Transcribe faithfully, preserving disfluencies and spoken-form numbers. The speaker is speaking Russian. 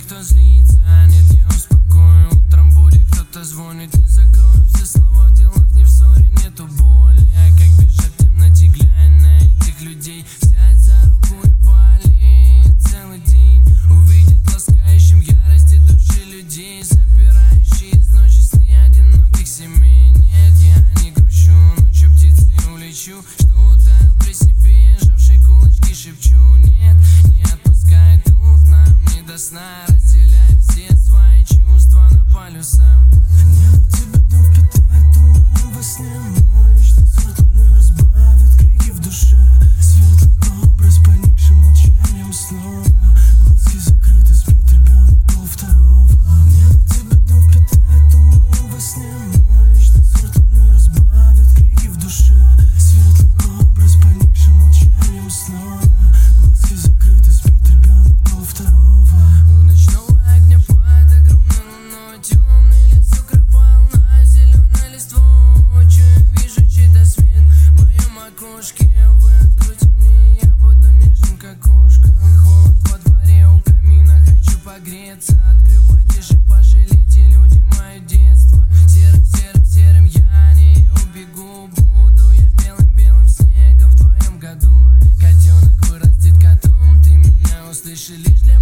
кто злится, нет, я успокою. Утром будет кто-то звонит, не закрою все слова в делах, не в ссоре, нету боли. Как бежать в темноте, глянь на этих людей. Взять за руку и пали целый день. Увидеть ласкающим ярости души людей, запирающие из ночи сны одиноких семей. Нет, я не грущу, ночью птицей улечу, что утаял при себе, сжавшей кулачки шепчу. Нет, не отпускай тут нам не до сна, разделяй все свои чувства на полюса. Небо тебя дом впитает туман во сне, мой личный сорт луны разбавит крики в душе. Светлый образ, поникший молчанием снова, глазки закрыты, спит ребенок пол второго. Небо тебя дом впитает туман во сне, мой личный сорт луны разбавит крики в душе. Светлый образ, поникший молчанием снова, глазки закрыты, спит ребенок пол второго. У ночного огня под огромной луной темный лес укрывал на зеленой листвой. Чую, вижу чей-то свет в моем окошке. Вы откройте мне, я буду нежен, как кошка. Холод во дворе у камина, хочу погреться. Открывайте же, пожалейте, люди, мое детство. Серым, серым, серым я не убегу. Буду я белым-белым снегом в твоем году. Котенок вырастет котом, ты меня услышишь лишь для